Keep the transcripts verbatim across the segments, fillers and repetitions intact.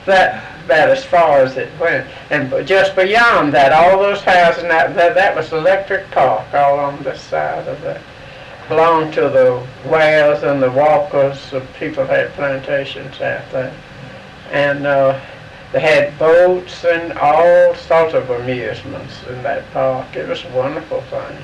that that as far as it went. And b- just beyond that, all those houses, and that, that, that was Electric Park all on the side of that. Belonged to the Wares and the Walkers. The people had plantations out there. And uh, they had boats and all sorts of amusements in that park. It was a wonderful thing.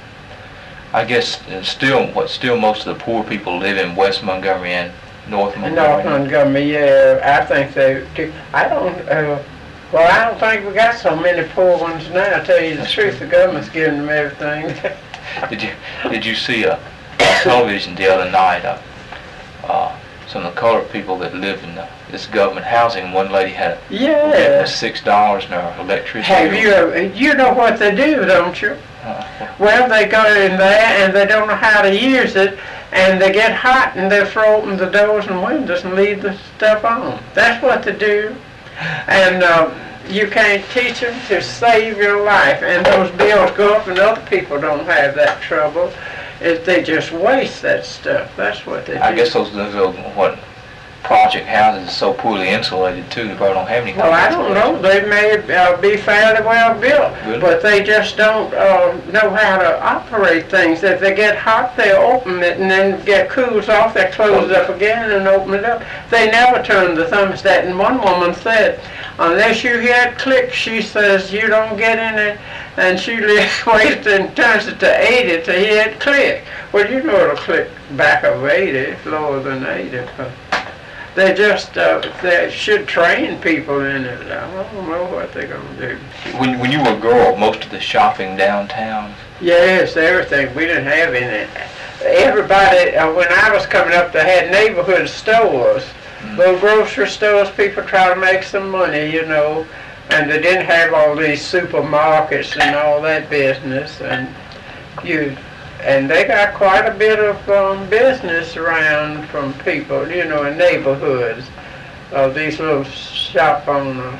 I guess uh, still, what still most of the poor people live in West Montgomery and North Montgomery. North Montgomery, yeah, I think they do. I don't, uh, well, I don't think we got so many poor ones now. I tell you the That's truth, true. the government's giving them everything. Did you did you see a on television the other night? Uh, uh, some of the colored people that live in uh, this government housing. One lady had a Yeah. was six dollars in her electricity. Have you, ever- you know what they do, don't you? Uh, Well, they go in there and they don't know how to use it, and they get hot and they throw open the doors and windows and leave the stuff on. That's what they do. And uh, you can't teach them to save your life. And those bills go up and other people don't have that trouble. If they just waste that stuff. That's what they do. I guess those those are what project houses are so poorly insulated too. They probably don't have any. Well, I don't know. They may uh, be fairly well built, Really? but they just don't uh, know how to operate things. If they get hot, they open it, and then get cools off, they close it up again and open it up. They never turn the thermostat. And one woman said, unless you hear it click, she says, you don't get in it. And she waits and turns it to eighty to hear it click. Well, you know it'll click back of eighty, lower than eighty. But they just, uh, they should train people in it. I don't know what they're going to do. When when you were a girl, most of the shopping downtown. Yes, everything. We didn't have any. Everybody, uh, when I was coming up, they had neighborhood stores. Mm-hmm. Little grocery stores, people try to make some money, you know. And they didn't have all these supermarkets and all that business. And you, and they got quite a bit of um, business around from people, you know, in neighborhoods, uh, these little shop owners.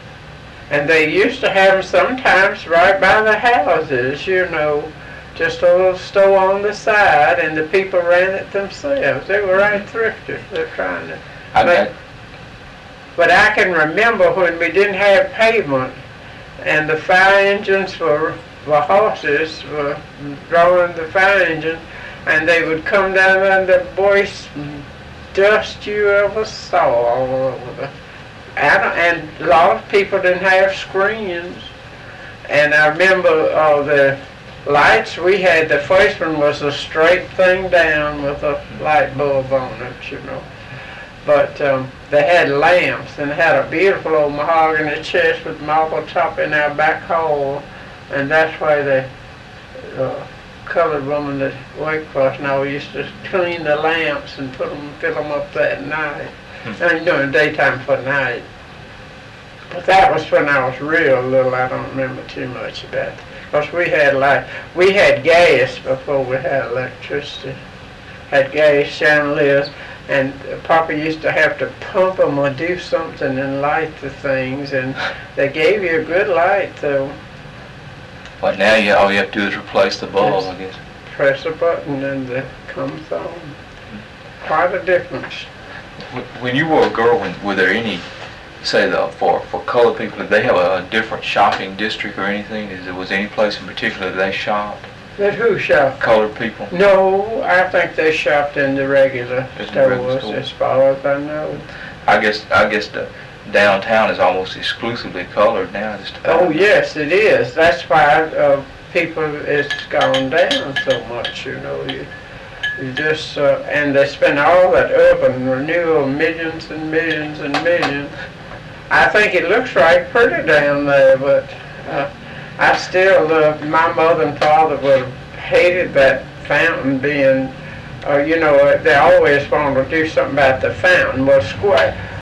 And they used to have them sometimes right by the houses, you know, just a little store on the side, and the people ran it themselves. They were right thrifty. They're trying to. I But, but I can remember when we didn't have pavement, and the fire engines were, were horses were drawing the fire engine, and they would come down and the worst dust you ever saw all over the. And a lot of people didn't have screens. And I remember uh, the lights we had, the first one was a straight thing down with a light bulb on it, you know. But um, they had lamps, and they had a beautiful old mahogany chest with marble top in our back hall. And that's why the uh, colored woman that worked for us now used to clean the lamps and put them, fill them up that night. And during the daytime for night. But that was when I was real little. I don't remember too much about it. Because we had like, we had gas before we had electricity. Had gas chandeliers, and Papa used to have to pump them or do something and light the things, and they gave you a good light though. But now you, all you have to do is replace the bulb, Yes. I guess. Press a button and it comes on. Quite a difference. Wh- When you were a girl, when, were there any, say, the, for, for colored people, did they have a, a different shopping district or anything? Is there was any place in particular that they shopped? That who shopped? Colored people? No, I think they shopped in the regular Just in the regular stores, stores. as far as I know. I guess I guess the downtown is almost exclusively colored now. Just about. Oh, yes, it is. That's why uh, people, it's gone down so much, you know. You, you just, uh, and they spend all that urban renewal, millions and millions and millions. I think it looks right pretty down there, but uh, I still, uh, my mother and father would have hated that fountain being, uh, you know, they always wanted to do something about the fountain. Well, square,